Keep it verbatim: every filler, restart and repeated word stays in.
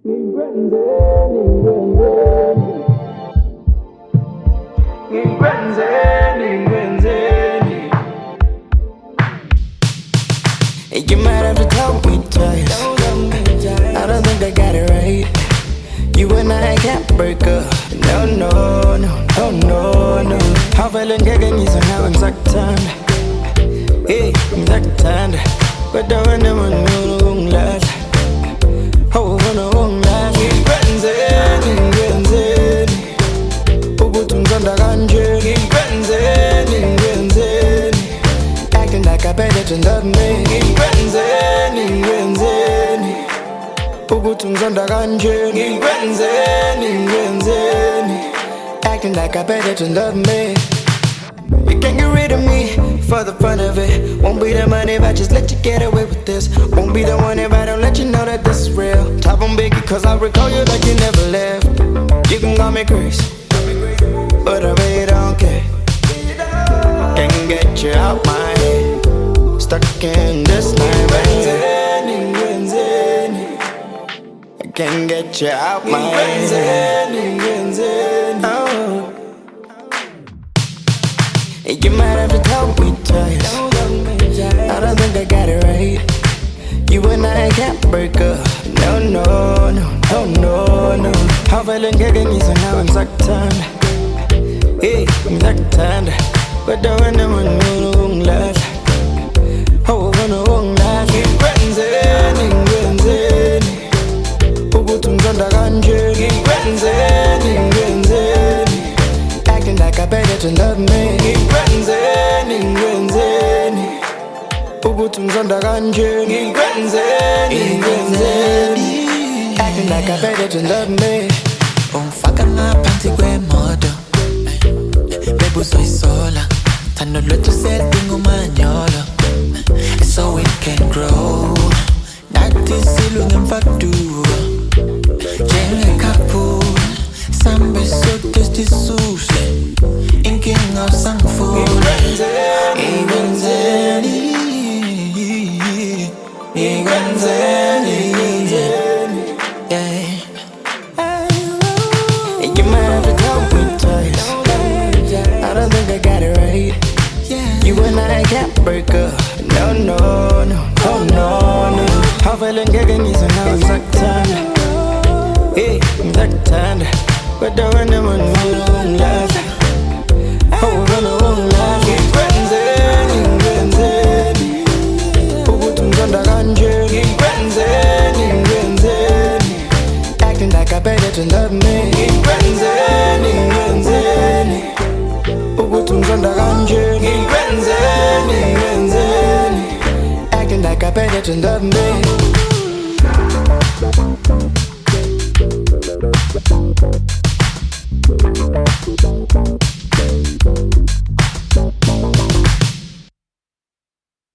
You might have to tell me twice. I don't think I got it right. You and I can't break up. No, no, no, no, no, no. I'm feeling getting you so now I'm sucked on. Hey, I'm sucked on. But don't want them on the wrong last. Oh, on the wrong last. Keep grinding, grinding. Ugutunzanda kanje. Keep grinding, grinding. Acting like I better to love me. Keep grinding, grinding. Ugutunzanda kanje. Keep grinding, grinding. Acting like I better to love me. You can't get rid of me for the fun of it. Won't be the money if I just let you get away with this. Won't be the one if I don't let you know that this is real. Top on Biggie cause I recall you like you never left. You can call me crazy, but I really don't care. Can't get you out my head. Stuck in this line, baby. I can't get you out my head. Oh. You might have to tell me twice. I don't think I got it right. You and I can't break up. No, no, no, no, no, no. I'm feeling getting you so now I'm sucked on. Hey, I'm sucked on. But don't want them on the wrong last. Oh, on the wrong last. Keep grinding, grinding. Ugutunzanda kanje. Keep grinding, grinding. Acting like I better to love me. Keep grinding, grinding. Ugutunzanda kanje. Keep grinding, grinding. Acting like I better to love me. Umfaka ngaphansi kwemoto Baby uzoyisola Thando lwethu setting umanyolo So it can grow Nathi silunge mfaduko Njenge couple Sambe sote stisuse Inkinga usangifuna Ikwenzeni Ikwenzeni Yeah You might have to tell me twice. I don't think I got it right. You and I can't break up. No, no, no, no, no, no. I'm feeling getting you so now I'm sucked on. Hey, I'm sucked on. But don't want them on the wrong last. Oh, on the wrong last. Keep grinding, grinding. Ugutunzanda kanje. Keep grinding, grinding. Acting like I better to love me. Keep grinding, grinding. Ugutunzanda kanje. Keep grinding, grinding. Acting like I better to love me.